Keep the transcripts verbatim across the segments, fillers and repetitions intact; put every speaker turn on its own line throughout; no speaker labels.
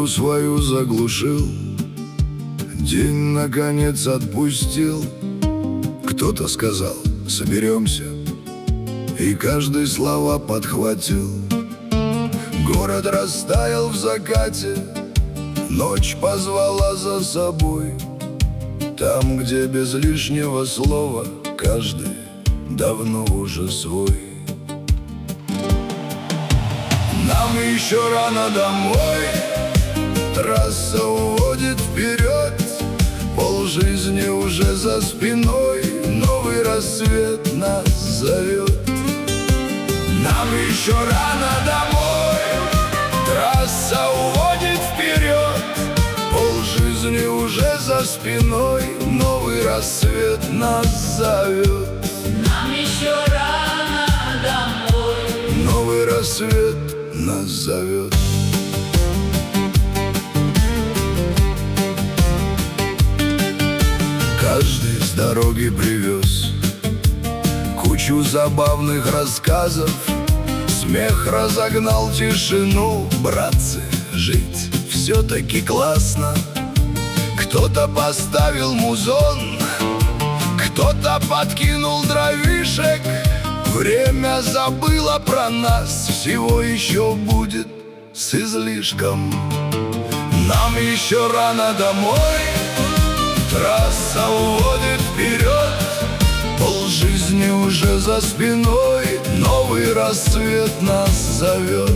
музыку свою заглушил, день наконец отпустил. Кто-то сказал: соберемся, и каждый слова подхватил. Город растаял в закате, ночь позвала за собой. Там, где без лишнего слова каждый давно уже свой. Нам еще рано домой, трасса уводит вперед. Полжизни уже за спиной, новый рассвет нас зовет. Нам еще рано домой, трасса уводит вперед. Полжизни уже за спиной, новый рассвет нас зовет.
Нам еще рано домой,
новый рассвет нас зовет. Каждый с дороги привез кучу забавных рассказов. Смех разогнал тишину. Братцы, жить все-таки классно. Кто-то поставил музон, кто-то подкинул дровишек. Время забыло про нас, всего еще будет с излишком. Нам еще рано домой, трасса уводит вперед. Полжизни уже за спиной, новый рассвет нас зовет.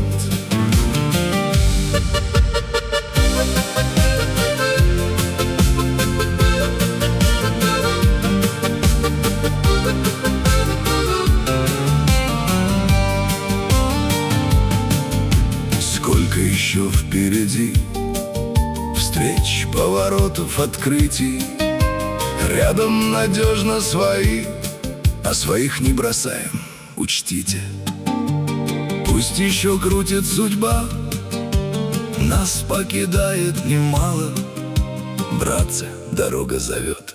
Сколько еще впереди встреч, поворотов, открытий. Рядом надежно свои, а своих не бросаем, учтите. Пусть еще крутит судьба, нас покидает немало. Братцы, дорога зовет,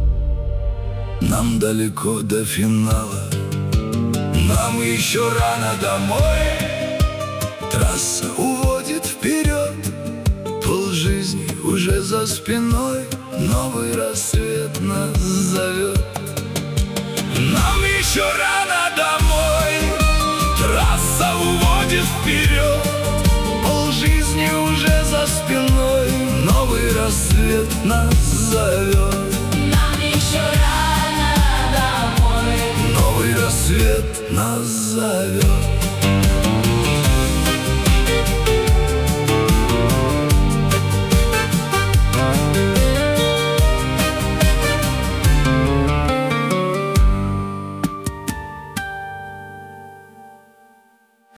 нам далеко до финала. Нам еще рано домой, трасса уводит вперед. Полжизни уже за спиной, новый рассвет нас зовет. Нам еще рано домой, трасса уводит вперед. Полжизни уже за спиной, новый рассвет нас зовет.
нам еще рано домой,
Новый рассвет нас зовет.